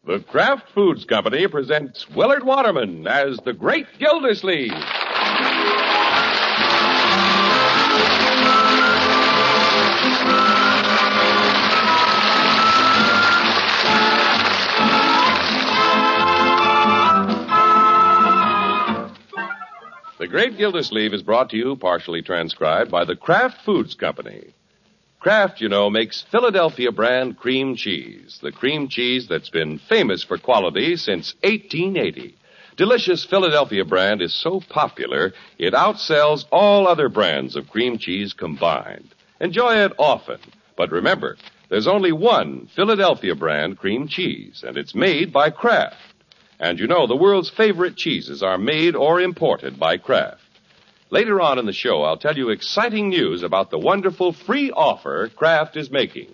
The Kraft Foods Company presents Willard Waterman as the Great Gildersleeve. The Great Gildersleeve is brought to you, partially transcribed, by the Kraft Foods Company. Kraft, you know, makes Philadelphia brand cream cheese, the cream cheese that's been famous for quality since 1880. Delicious Philadelphia brand is so popular, it outsells all other brands of cream cheese combined. Enjoy it often. But remember, there's only one Philadelphia brand cream cheese, and it's made by Kraft. And you know, the world's favorite cheeses are made or imported by Kraft. Later on in the show, I'll tell you exciting news about the wonderful free offer Kraft is making.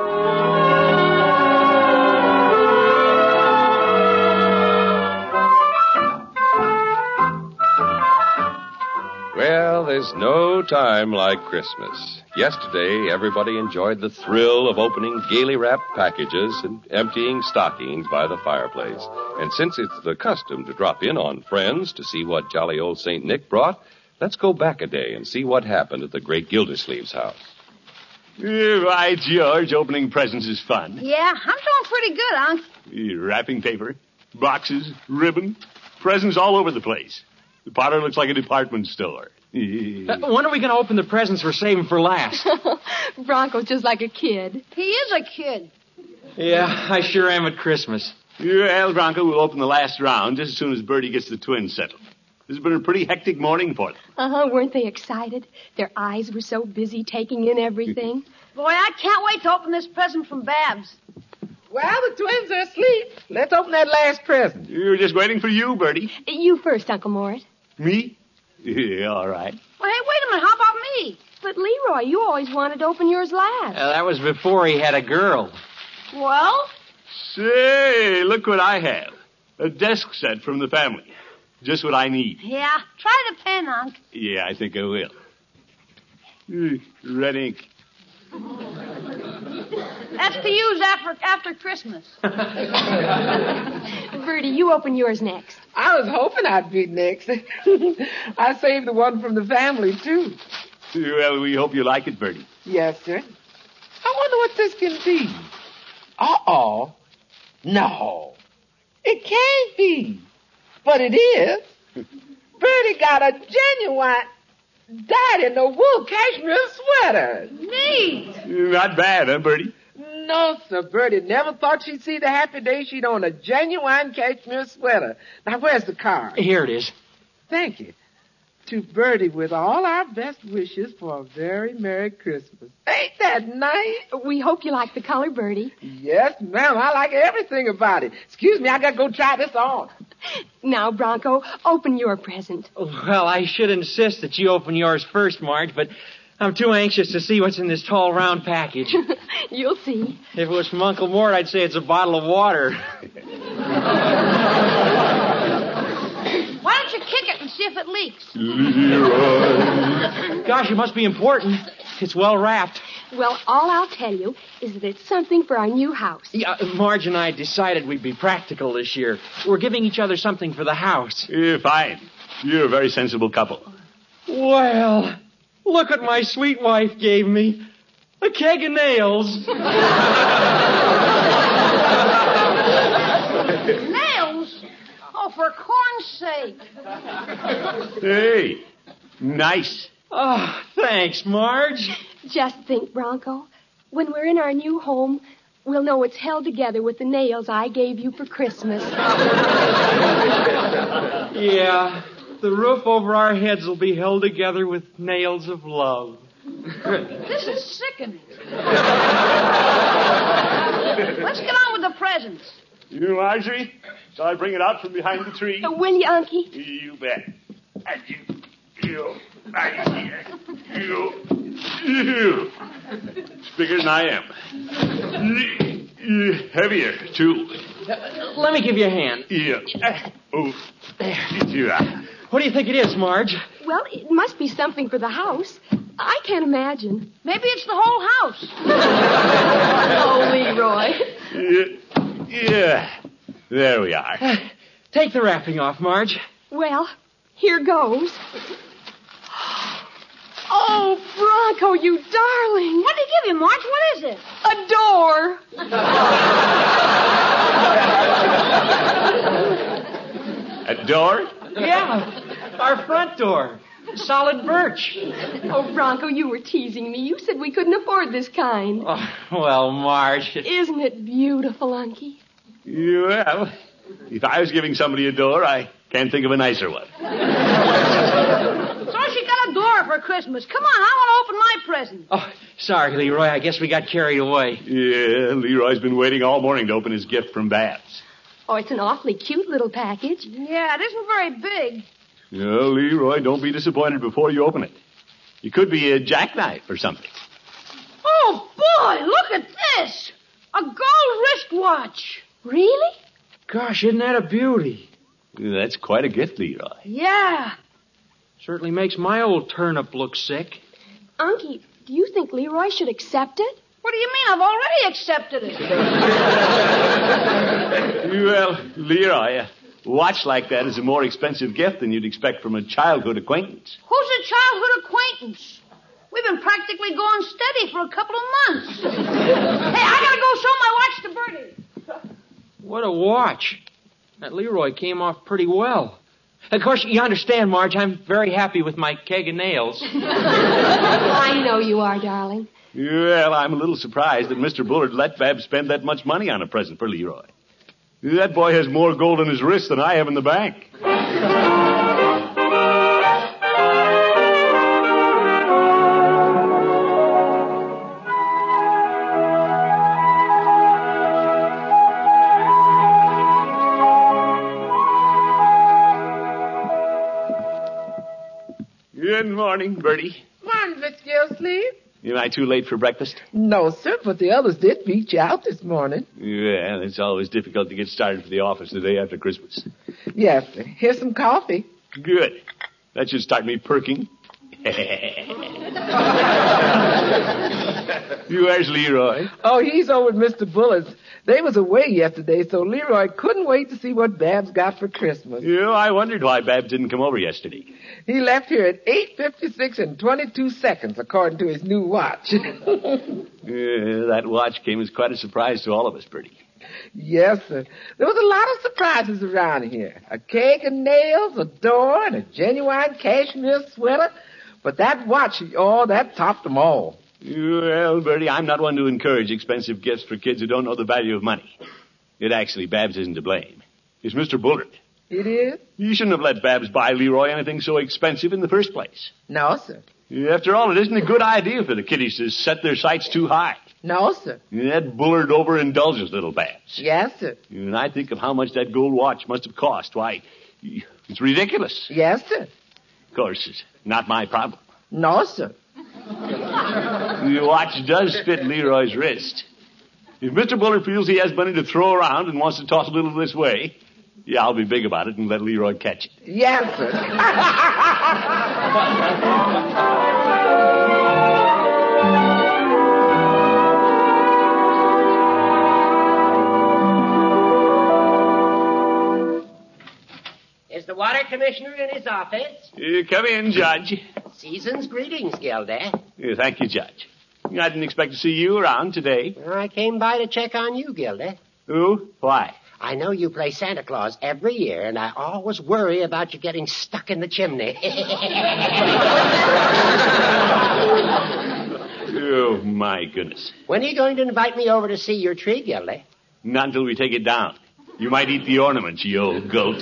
Well, there's no time like Christmas. Yesterday, everybody enjoyed the thrill of opening gaily wrapped packages and emptying stockings by the fireplace. And since it's the custom to drop in on friends to see what jolly old St. Nick brought, let's go back a day and see what happened at the Great Gildersleeve's house. Right, George. Opening presents is fun. Yeah, I'm doing pretty good, Unc. Wrapping paper, boxes, ribbon, presents all over the place. The parlor looks like a department store. When are we going to open the presents we're saving for last? Bronco's just like a kid. He is a kid. Yeah, I sure am at Christmas. Well, Bronco, we'll open the last round just as soon as Bertie gets the twins settled. This has been a pretty hectic morning for them. Weren't they excited? Their eyes were so busy taking in everything. Boy, I can't wait to open this present from Babs. Well, the twins are asleep. Let's open that last present. We're just waiting for you, Bertie. You first, Uncle Mort. Me? Yeah, all right. Well, hey, wait a minute. How about me? But, Leroy, you always wanted to open yours last. That was before he had a girl. Well? Say, look what I have. A desk set from the family. Just what I need. Yeah, try the pen, Unc. Yeah, I think I will. Red ink. That's to use after Christmas. Bertie, you open yours next. I was hoping I'd be next. I saved the one from the family, too. Well, we hope you like it, Bertie. Yes, sir. I wonder what this can be. Uh-oh. No. It can't be. But it is. Bertie got a genuine dyed-in-the-wool cashmere sweater. Neat. Not bad, huh, Bertie? No, sir. Bertie never thought she'd see the happy day she'd own a genuine cashmere sweater. Now, where's the card? Here it is. Thank you. To Bertie, with all our best wishes for a very Merry Christmas. Ain't that nice? We hope you like the color, Bertie. Yes, ma'am. I like everything about it. Excuse me, I gotta go try this on. Now, Bronco, open your present. Well, I should insist that you open yours first, Marge, but I'm too anxious to see what's in this tall, round package. You'll see. If it was from Uncle Mort, I'd say it's a bottle of water. Why don't you kick it and see if it leaks? Gosh, it must be important. It's well wrapped. Well, all I'll tell you is that it's something for our new house. Yeah, Marge and I decided we'd be practical this year. We're giving each other something for the house. Fine. You're a very sensible couple. Well, look what my sweet wife gave me. A keg of nails. Nails? Oh, for corn's sake. Hey, nice. Oh, thanks, Marge. Just think, Bronco, when we're in our new home, we'll know it's held together with the nails I gave you for Christmas. Yeah, the roof over our heads will be held together with nails of love. This is sickening. Let's get on with the presents. You, Marjorie? Shall I bring it out from behind the tree? Will you, Unky? You bet. And you. It's bigger than I am. Heavier, too. Let me give you a hand. Yeah. Oh. There. Yeah. What do you think it is, Marge? Well, it must be something for the house. I can't imagine. Maybe it's the whole house. Oh, Leroy. Yeah. There we are. Take the wrapping off, Marge. Well, here goes. Oh, Bronco, you darling. What did he give you, Marge? What is it? A door. A door? Yeah, our front door. Solid birch. Oh, Bronco, you were teasing me. You said we couldn't afford this kind. Oh, well, Marge. Isn't it beautiful, Unky? Well, if I was giving somebody a door, I can't think of a nicer one. So she got a door for Christmas. Come on, I want to open my present. Oh, sorry, Leroy. I guess we got carried away. Yeah, Leroy's been waiting all morning to open his gift from Babs. Oh, it's an awfully cute little package. Yeah, it isn't very big. No, Leroy, don't be disappointed before you open it. It could be a jackknife or something. Oh, boy, look at this. A gold wristwatch. Really? Gosh, isn't that a beauty? That's quite a gift, Leroy. Yeah. Certainly makes my old turnip look sick. Unky, do you think Leroy should accept it? What do you mean? I've already accepted it. Well, Leroy, a watch like that is a more expensive gift than you'd expect from a childhood acquaintance. Who's a childhood acquaintance? We've been practically going steady for a couple of months. Hey, I gotta go show my watch to Bertie. What a watch. That Leroy came off pretty well. Of course, you understand, Marge, I'm very happy with my keg of nails. I know you are, darling. Well, I'm a little surprised that Mr. Bullard let Babs spend that much money on a present for Leroy. That boy has more gold in his wrist than I have in the bank. Good morning, Bertie. Morning, Miss Gillsleeve. Am I too late for breakfast? No, sir, but the others did beat you out this morning. Yeah, it's always difficult to get started for the office the day after Christmas. Yes, sir. Here's some coffee. Good. That should start me perking. Where's Leroy? Oh, he's over at Mr. Bullard's. They was away yesterday, so Leroy couldn't wait to see what Babs got for Christmas. I wondered why Babs didn't come over yesterday. He left here at 8:56 and 22 seconds, according to his new watch. That watch came as quite a surprise to all of us, Bertie. Yes, sir. There was a lot of surprises around here. A keg of nails, a door, and a genuine cashmere sweater. But that watch, that topped them all. Well, Bertie, I'm not one to encourage expensive gifts for kids who don't know the value of money. Babs isn't to blame. It's Mr. Bullard. It is? You shouldn't have let Babs buy Leroy anything so expensive in the first place. No, sir. After all, it isn't a good idea for the kiddies to set their sights too high. No, sir. That Bullard overindulges little Babs. Yes, sir. And I think of how much that gold watch must have cost. Why, it's ridiculous. Yes, sir. Of course, it's not my problem. No, sir. The watch does fit Leroy's wrist. If Mr. Bullard feels he has money to throw around and wants to toss a little this way, I'll be big about it and let Leroy catch it. Yes, sir. Is the water commissioner in his office? Come in, Judge. Season's greetings, Gilda. Thank you, Judge. I didn't expect to see you around today. I came by to check on you, Gilda. Oh, why? I know you play Santa Claus every year, and I always worry about you getting stuck in the chimney. Oh, my goodness. When are you going to invite me over to see your tree, Gilda? Not until we take it down. You might eat the ornaments, you old goat.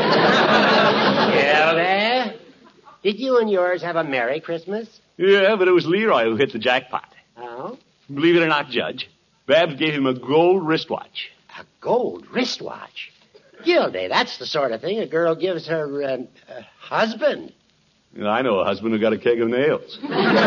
Gilda, did you and yours have a Merry Christmas? Yeah, but it was Leroy who hit the jackpot. Oh? Believe it or not, Judge, Babs gave him a gold wristwatch. A gold wristwatch? Gilda, that's the sort of thing a girl gives her husband. I know a husband who got a keg of nails.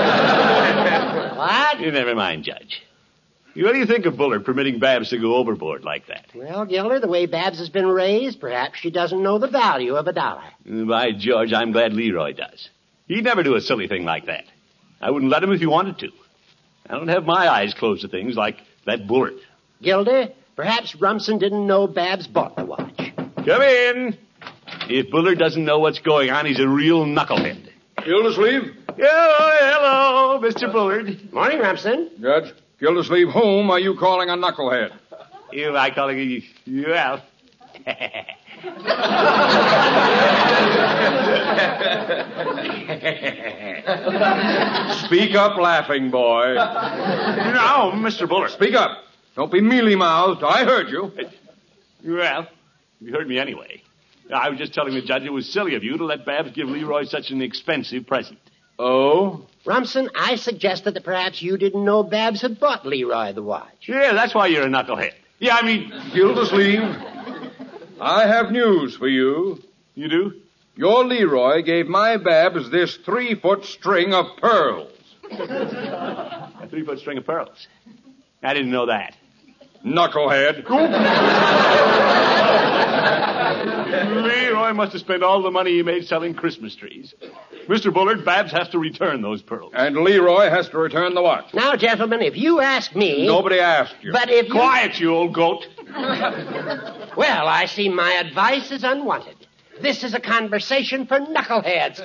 What? Never mind, Judge. What do you think of Bullard permitting Babs to go overboard like that? Well, Gilder, the way Babs has been raised, perhaps she doesn't know the value of a dollar. By George, I'm glad Leroy does. He'd never do a silly thing like that. I wouldn't let him if he wanted to. I don't have my eyes closed to things like that Bullard. Gilder, Perhaps Rumson didn't know Babs bought the watch. Come in. If Bullard doesn't know what's going on, he's a real knucklehead. Gildersleeve? Hello, Mr. Bullard. Morning, Rumson. Judge, Gildersleeve home. Are you calling a knucklehead? You like calling you? Well. Speak up, laughing boy. No, Mr. Bullard. Speak up. Don't be mealy-mouthed. I heard you. Well, you heard me anyway. I was just telling the judge it was silly of you to let Babs give Leroy such an expensive present. Oh? Rumson, I suggested that perhaps you didn't know Babs had bought Leroy the watch. Yeah, that's why you're a knucklehead. Yeah, I mean... Gildersleeve, I have news for you. You do? Your Leroy gave my Babs this 3-foot string of pearls. A 3-foot string of pearls. I didn't know that. Knucklehead. Leroy must have spent all the money he made selling Christmas trees. Mr. Bullard, Babs has to return those pearls. And Leroy has to return the watch. Now, gentlemen, if you ask me... Nobody asked you. But if you... Quiet, you old goat. Well, I see my advice is unwanted. This is a conversation for knuckleheads.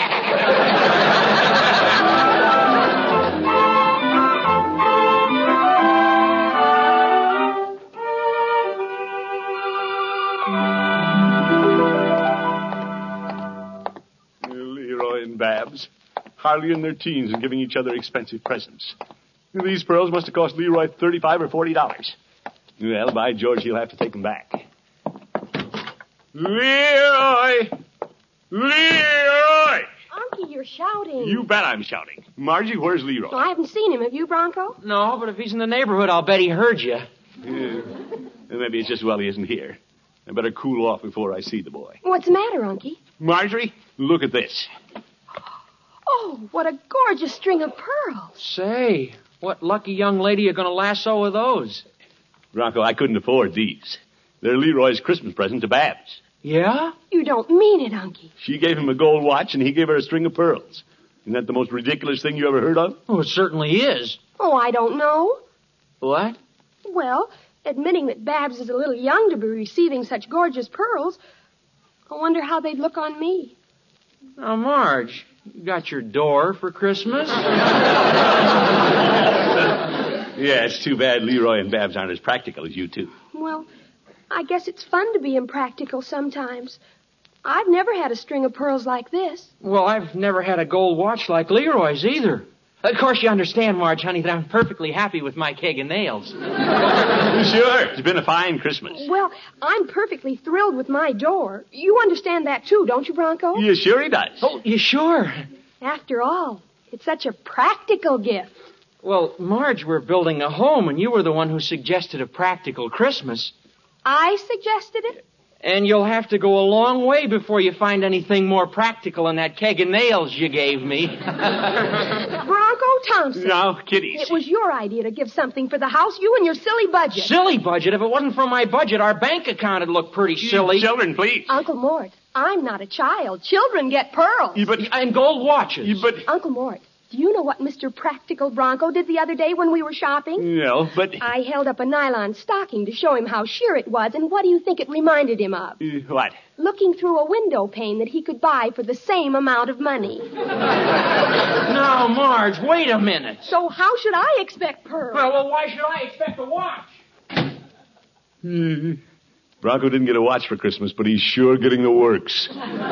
Leroy and Babs, hardly in their teens and giving each other expensive presents. These pearls must have cost Leroy $35 or $40. Well, by George, he'll have to take them back. Leroy! Leroy! Unky, you're shouting. You bet I'm shouting. Margie, where's Leroy? Well, I haven't seen him. Have you, Bronco? No, but if he's in the neighborhood, I'll bet he heard you. Maybe it's just well he isn't here. I better cool off before I see the boy. What's the matter, Unky? Marjorie, look at this. Oh, what a gorgeous string of pearls. Say, what lucky young lady are going to lasso with those? Bronco, I couldn't afford these. They're Leroy's Christmas present to Babs. Yeah? You don't mean it, Unky. She gave him a gold watch, and he gave her a string of pearls. Isn't that the most ridiculous thing you ever heard of? Oh, it certainly is. Oh, I don't know. What? Well, admitting that Babs is a little young to be receiving such gorgeous pearls, I wonder how they'd look on me. Now, Marge, you got your door for Christmas? Yeah, it's too bad Leroy and Babs aren't as practical as you two. Well, I guess it's fun to be impractical sometimes. I've never had a string of pearls like this. Well, I've never had a gold watch like Leroy's either. Of course, you understand, Marge, honey, that I'm perfectly happy with my keg of nails. Sure, it's been a fine Christmas. Well, I'm perfectly thrilled with my door. You understand that, too, don't you, Bronco? Yeah, sure he does. Oh, you sure? After all, it's such a practical gift. Well, Marge, we're building a home, and you were the one who suggested a practical Christmas. I suggested it? And you'll have to go a long way before you find anything more practical than that keg of nails you gave me. Bronco Thompson. No, kiddies. It was your idea to give something for the house, you and your silly budget. Silly budget? If it wasn't for my budget, our bank account would look pretty silly. Children, please. Uncle Mort, I'm not a child. Children get pearls. And gold watches. Uncle Mort, do you know what Mr. Practical Bronco did the other day when we were shopping? No, but... I held up a nylon stocking to show him how sheer it was, and what do you think it reminded him of? What? Looking through a window pane that he could buy for the same amount of money. Now, Marge, wait a minute. So how should I expect pearls? Well, why should I expect a watch? Bronco didn't get a watch for Christmas, but he's sure getting the works.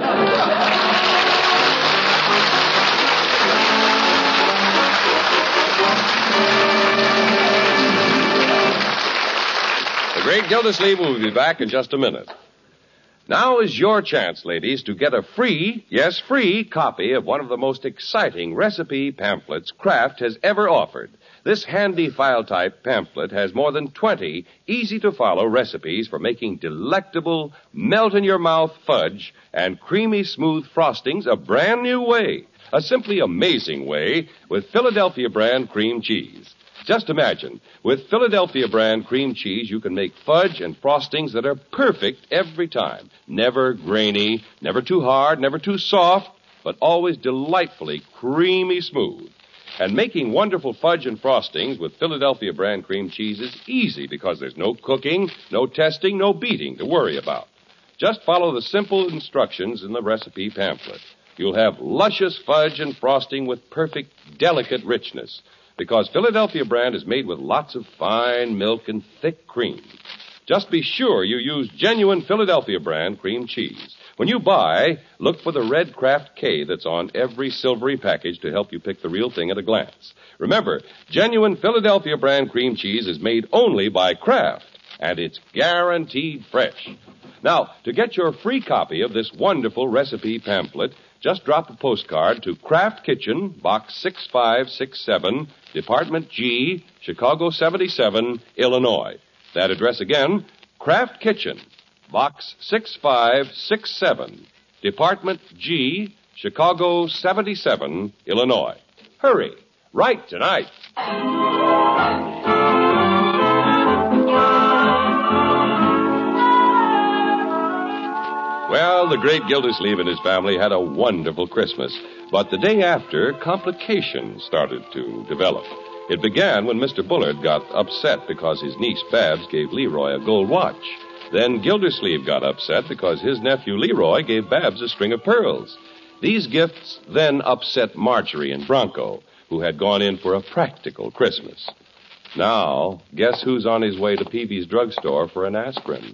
The Great Gildersleeve will be back in just a minute. Now is your chance, ladies, to get a free, yes, free copy of one of the most exciting recipe pamphlets Kraft has ever offered. This handy file-type pamphlet has more than 20 easy-to-follow recipes for making delectable, melt-in-your-mouth fudge and creamy smooth frostings a brand new way, a simply amazing way with Philadelphia brand cream cheese. Just imagine, with Philadelphia brand cream cheese, you can make fudge and frostings that are perfect every time. Never grainy, never too hard, never too soft, but always delightfully creamy smooth. And making wonderful fudge and frostings with Philadelphia brand cream cheese is easy because there's no cooking, no testing, no beating to worry about. Just follow the simple instructions in the recipe pamphlet. You'll have luscious fudge and frosting with perfect, delicate richness because Philadelphia brand is made with lots of fine milk and thick cream. Just be sure you use genuine Philadelphia brand cream cheese. When you buy, look for the red Kraft K that's on every silvery package to help you pick the real thing at a glance. Remember, genuine Philadelphia brand cream cheese is made only by Kraft, and it's guaranteed fresh. Now, to get your free copy of this wonderful recipe pamphlet, just drop a postcard to Kraft Kitchen, Box 6567, Department G, Chicago 77, Illinois. That address again, Kraft Kitchen, Box 6567, Department G, Chicago 77, Illinois. Hurry. Write tonight. Well, the great Gildersleeve and his family had a wonderful Christmas. But the day after, complications started to develop. It began when Mr. Bullard got upset because his niece Babs gave Leroy a gold watch. Then Gildersleeve got upset because his nephew Leroy gave Babs a string of pearls. These gifts then upset Marjorie and Bronco, who had gone in for a practical Christmas. Now, guess who's on his way to Peavy's drugstore for an aspirin?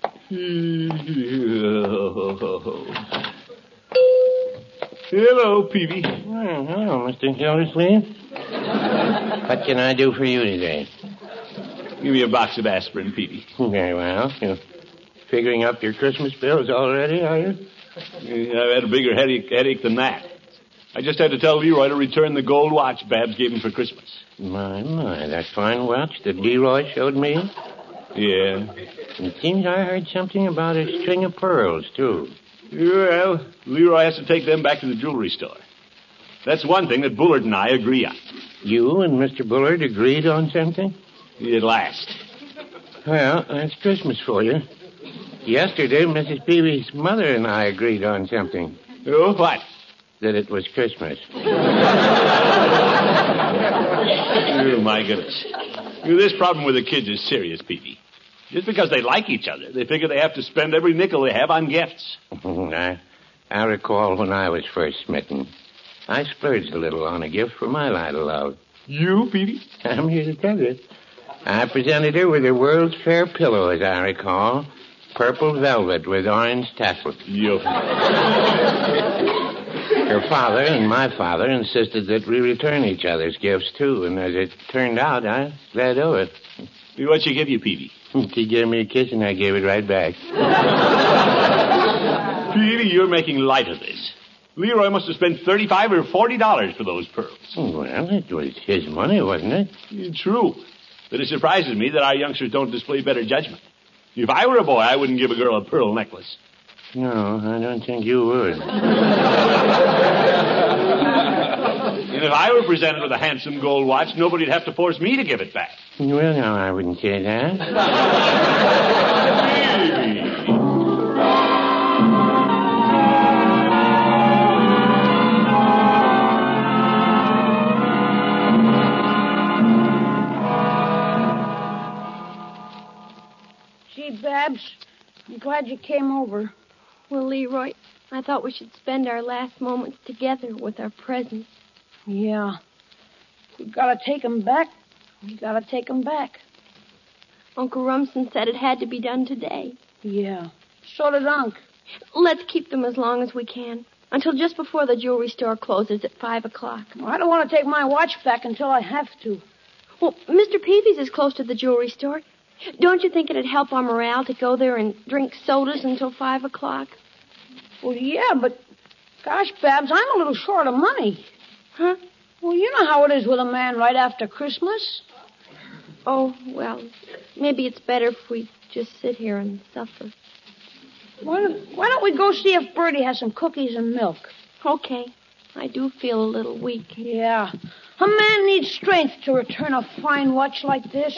Hello, Peavy. Well, hello, Mr. Gildersleeve. What can I do for you today? Give me a box of aspirin, Peavy. Very well. You're figuring up your Christmas bills already, are you? I've had a bigger headache than that. I just had to tell Leroy to return the gold watch Babs gave him for Christmas. My, that fine watch that Leroy showed me? Yeah. It seems I heard something about a string of pearls, too. Well, Leroy has to take them back to the jewelry store. That's one thing that Bullard and I agree on. You and Mr. Bullard agreed on something? At last. Well, that's Christmas for you. Yesterday, Mrs. Peavy's mother and I agreed on something. Oh, what? That it was Christmas. Oh, my goodness. This problem with the kids is serious, Peavy. Just because they like each other, they figure they have to spend every nickel they have on gifts. I recall when I was first smitten. I splurged a little on a gift for my light of love. You, Peavy? I'm here to tell you. I presented her with a World's Fair pillow, as I recall. Purple velvet with orange tassel. You. Her father and my father insisted that we return each other's gifts, too. And as it turned out, I was glad of it. What'd she give you, Peavy? She gave me a kiss, and I gave it right back. Peavy, you're making light of this. Leroy must have spent $35 or $40 for those pearls. Well, it was his money, wasn't it? True. But it surprises me that our youngsters don't display better judgment. If I were a boy, I wouldn't give a girl a pearl necklace. No, I don't think you would. And if I were presented with a handsome gold watch, nobody'd have to force me to give it back. Well, no, I wouldn't say that. Gee, Babs, I'm glad you came over. Well, Leroy, I thought we should spend our last moments together with our presents. Yeah. We gotta take 'em back. We gotta take 'em back. Uncle Rumson said it had to be done today. Yeah. So did Unc. Let's keep them as long as we can, until just before the jewelry store closes at 5 o'clock. I don't want to take my watch back until I have to. Well, Mr. Peavy's is close to the jewelry store. Don't you think it'd help our morale to go there and drink sodas until 5 o'clock? Well, yeah, but gosh, Babs, I'm a little short of money. Huh? Well, you know how it is with a man right after Christmas. Oh, well, maybe it's better if we just sit here and suffer. Why don't we go see if Bertie has some cookies and milk? Okay. I do feel a little weak. Yeah. A man needs strength to return a fine watch like this.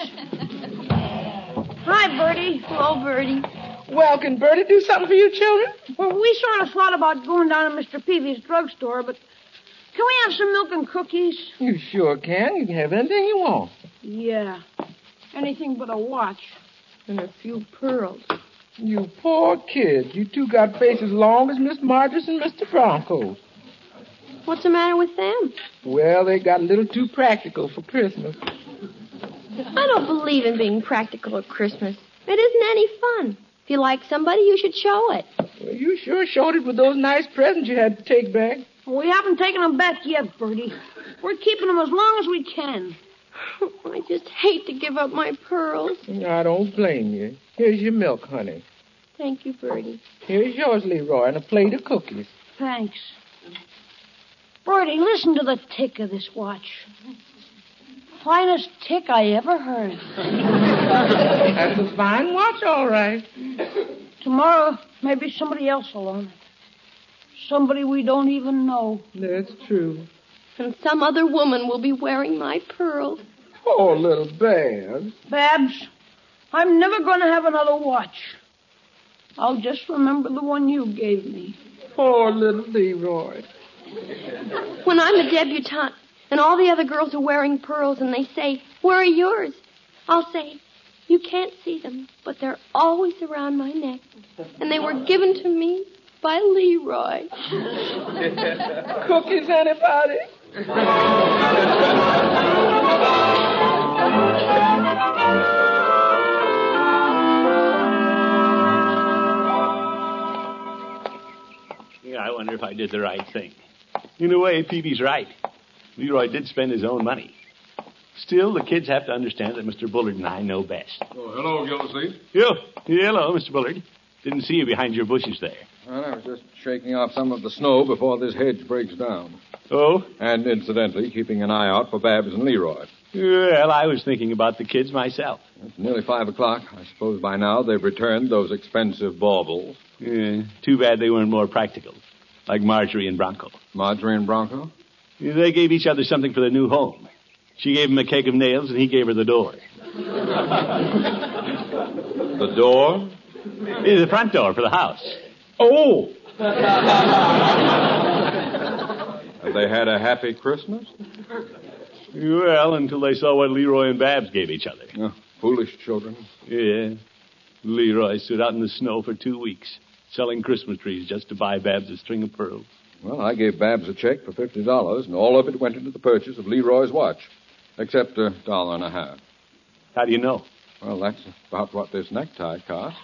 Hi, Bertie. Hello, Bertie. Well, can Bertie do something for you children? Well, we sort of thought about going down to Mr. Peavy's drugstore, but Can we have some milk and cookies? You sure can. You can have anything you want. Yeah. Anything but a watch. And a few pearls. You poor kid. You two got faces long as Miss Marjorie and Mr. Bronco's. What's the matter with them? Well, they got a little too practical for Christmas. I don't believe in being practical at Christmas. It isn't any fun. If you like somebody, you should show it. Well, you sure showed it with those nice presents you had to take back. We haven't taken them back yet, Bertie. We're keeping them as long as we can. I just hate to give up my pearls. I don't blame you. Here's your milk, honey. Thank you, Bertie. Here's yours, Leroy, and a plate of cookies. Thanks. Bertie, listen to the tick of this watch. Finest tick I ever heard. That's a fine watch, all right. Tomorrow, maybe somebody else will own it. Somebody we don't even know. That's true. And some other woman will be wearing my pearls. Poor little Babs. Babs, I'm never going to have another watch. I'll just remember the one you gave me. Poor little Leroy. When I'm a debutante and all the other girls are wearing pearls and they say, "Where are yours?" I'll say, "You can't see them, but they're always around my neck. And they were given to me by Leroy." Cookies, anybody? Yeah, I wonder if I did the right thing. In a way, Peavy's right. Leroy did spend his own money. Still, the kids have to understand that Mr. Bullard and I know best. Oh, hello, Gildersleeve. Hello, Mr. Bullard. Didn't see you behind your bushes there. Well, I was just shaking off some of the snow before this hedge breaks down. Oh? And incidentally, keeping an eye out for Babs and Leroy. Well, I was thinking about the kids myself. It's nearly 5 o'clock. I suppose by now they've returned those expensive baubles. Yeah, too bad they weren't more practical, like Marjorie and Bronco. Marjorie and Bronco? They gave each other something for their new home. She gave him a keg of nails, and he gave her the door. The door? Yeah, the front door for the house. Oh! Have they had a happy Christmas? Well, until they saw what Leroy and Babs gave each other. Oh, foolish children. Yeah. Leroy stood out in the snow for 2 weeks, selling Christmas trees just to buy Babs a string of pearls. Well, I gave Babs a check for $50, and all of it went into the purchase of Leroy's watch, except $1.50. How do you know? Well, that's about what this necktie cost.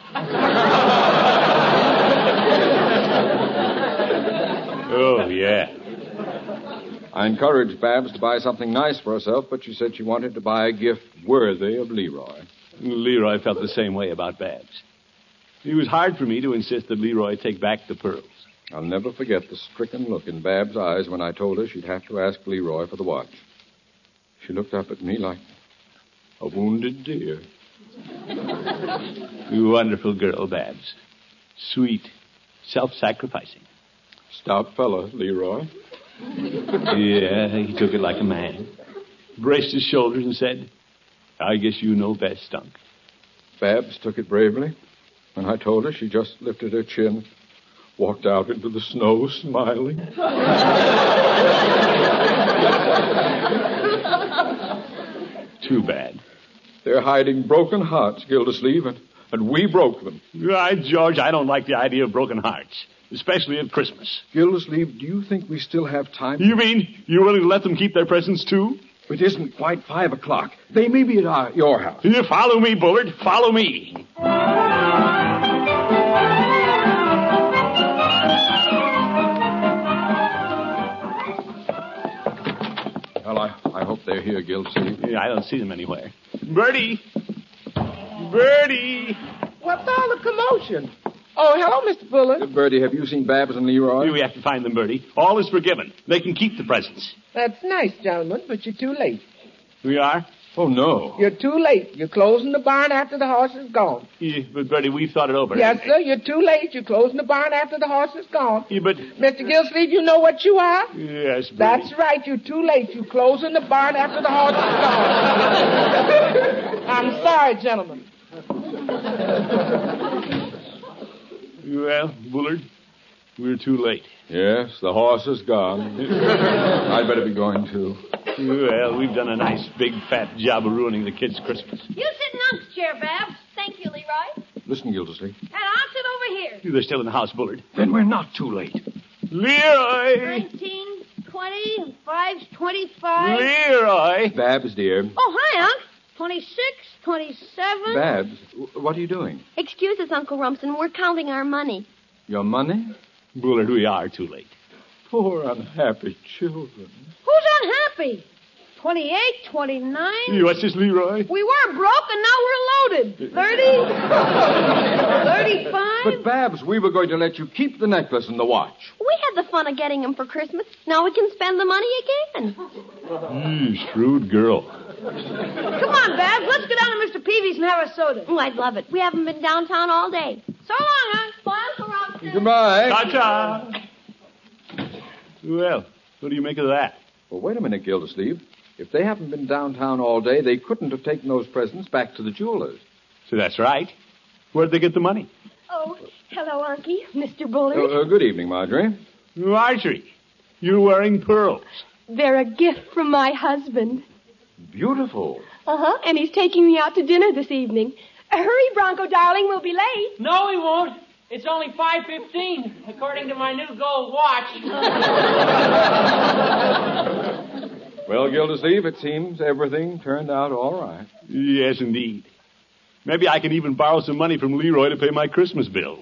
Oh, yeah. I encouraged Babs to buy something nice for herself, but she said she wanted to buy a gift worthy of Leroy. Leroy felt the same way about Babs. It was hard for me to insist that Leroy take back the pearls. I'll never forget the stricken look in Babs' eyes when I told her she'd have to ask Leroy for the watch. She looked up at me like a wounded deer. You wonderful girl, Babs. Sweet, self-sacrificing. Stout fella, Leroy. Yeah, he took it like a man. Braced his shoulders and said, "I guess you know best, Unc." Babs took it bravely. When I told her, she just lifted her chin, walked out into the snow, smiling. Too bad. They're hiding broken hearts, Gildersleeve, and we broke them. Right, George, I don't like the idea of broken hearts, especially at Christmas. Gildersleeve, do you think we still have time? You mean you're willing to let them keep their presents, too? It isn't quite 5 o'clock. They may be at your house. You follow me, Bullard. Follow me. Well, I hope they're here, Gildersleeve. Yeah, I don't see them anywhere. Bertie! Bertie! What's all the commotion? Oh, hello, Mr. Bullard. Bertie, have you seen Babs and Leroy? We have to find them, Bertie. All is forgiven. They can keep the presents. That's nice, gentlemen, but you're too late. We are? Oh, no. You're too late. You're closing the barn after the horse is gone. Yeah, but, Bertie, we've thought it over. Yes, sir, you're too late. You're closing the barn after the horse is gone. Yeah, but... Mr. Gildersleeve, you know what you are? Yes, Bertie. That's right. You're too late. You're closing the barn after the horse is gone. I'm sorry, gentlemen. Well, Bullard, We're too late. Yes, the horse is gone. I'd better be going, too. Well, we've done a nice, big, fat job of ruining the kids' Christmas. You sit in Unc's chair, Babs. Thank you, Leroy. Listen, Gildersleeve. And I'll sit over here. They're still in the house, Bullard. Then we're not too late. Leroy! 19, 20, and 5's 25. Leroy! Babs, dear. Oh, hi, Unc. 26, 27. Babs, what are you doing? Excuse us, Uncle Rumson. We're counting our money. Your money? Bullard, we are too late. Poor unhappy children. Who's unhappy? 28, 29. What's this, Leroy? We were broke, and now we're loaded. 30, 35. But, Babs, we were going to let you keep the necklace and the watch. We had the fun of getting them for Christmas. Now we can spend the money again. Shrewd girl. Come on, Babs. Let's go down to Mr. Peavy's and have a soda. Oh, I'd love it. We haven't been downtown all day. So long, Unc. Bye, Uncle Rumson. Goodbye. Ta-ta. Well, what do you make of that? Well, wait a minute, Gildersleeve. If they haven't been downtown all day, they couldn't have taken those presents back to the jewelers. So that's right. Where'd they get the money? Oh, hello, Unky. Mr. Bullard. Good evening, Marjorie. Marjorie, you're wearing pearls. They're a gift from my husband. Beautiful. Uh-huh, and he's taking me out to dinner this evening. Hurry, Bronco, darling, we'll be late. No, he won't. It's only 5:15, according to my new gold watch. Well, Gildersleeve, it seems everything turned out all right. Yes, indeed. Maybe I can even borrow some money from Leroy to pay my Christmas bills.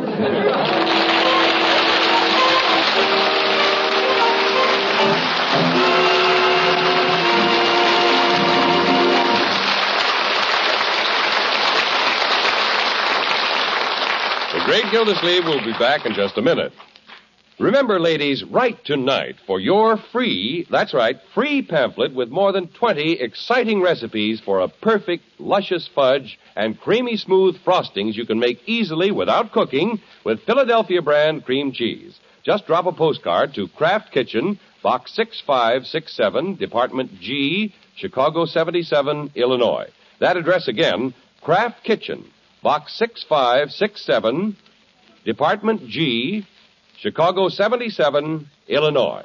The Great Gildersleeve will be back in just a minute. Remember, ladies, write tonight for your free pamphlet with more than 20 exciting recipes for a perfect, luscious fudge and creamy smooth frostings you can make easily without cooking with Philadelphia brand cream cheese. Just drop a postcard to Kraft Kitchen, Box 6567, Department G, Chicago 77, Illinois. That address again, Kraft Kitchen, Box 6567, Department G, Chicago 77, Illinois.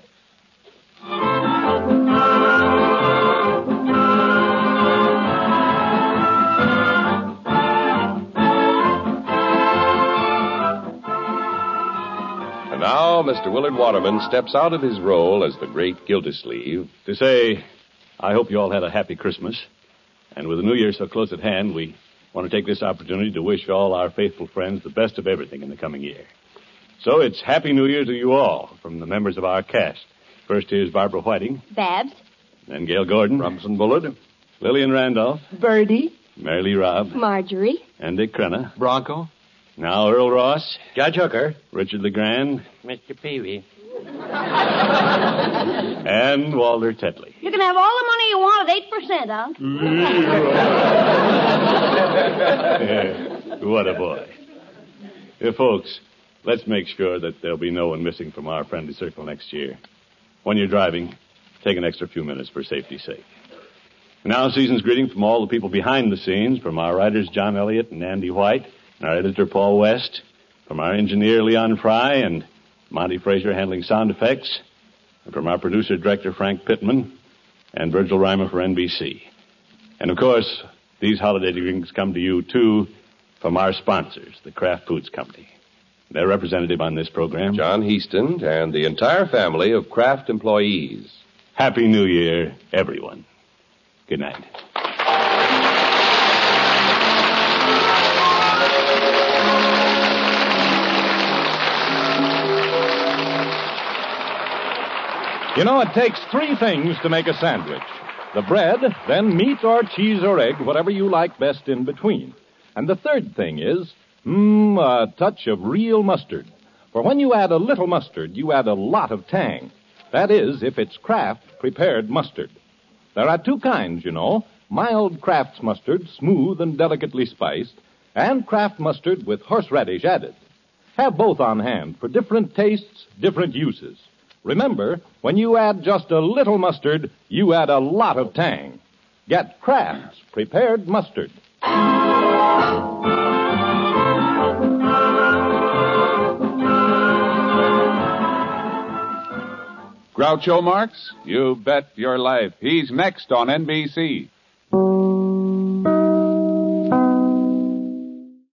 And now, Mr. Willard Waterman steps out of his role as the Great Gildersleeve To say, I hope you all had a happy Christmas. And with the New Year so close at hand, we want to take this opportunity to wish all our faithful friends the best of everything in the coming year. So it's Happy New Year to you all from the members of our cast. First here's Barbara Whiting. Babs. Then Gail Gordon. Rumson Bullard. Lillian Randolph. Birdie. Mary Lee Robb. Marjorie. And Dick Crenna. Bronco. Now Earl Ross. Judge Hooker. Richard LeGrand. Mr. Peavy. And Walter Tetley. You can have all the money you want at 8%, Unc. What a boy. Folks, let's make sure that there'll be no one missing from our friendly circle next year. When you're driving, take an extra few minutes for safety's sake. Now, season's greeting from all the people behind the scenes, from our writers John Elliott and Andy White, and our editor Paul West, from our engineer Leon Fry and Monty Frazier handling sound effects, and from our producer-director Frank Pittman and Virgil Reimer for NBC. And, of course, these holiday greetings come to you, too, from our sponsors, the Kraft Foods Company. Their representative on this program, John Heaston, and the entire family of Kraft employees. Happy New Year, everyone. Good night. You know, it takes three things to make a sandwich. The bread, then meat or cheese or egg, whatever you like best in between. And the third thing is, a touch of real mustard. For when you add a little mustard, you add a lot of tang. That is, if it's Kraft prepared mustard. There are two kinds, you know. Mild Kraft's mustard, smooth and delicately spiced, and Kraft mustard with horseradish added. Have both on hand for different tastes, different uses. Remember, when you add just a little mustard, you add a lot of tang. Get Kraft's prepared mustard. Groucho Marx? You bet your life. He's next on NBC.